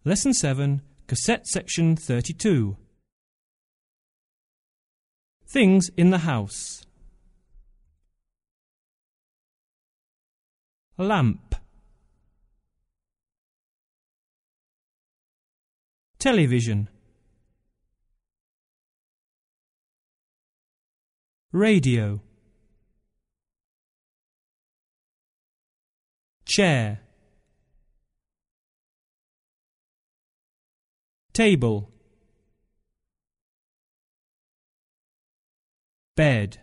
Lesson 7, Cassette Section 32. Things in the house. A lamp. Television. Radio. Chair. Table. Bed.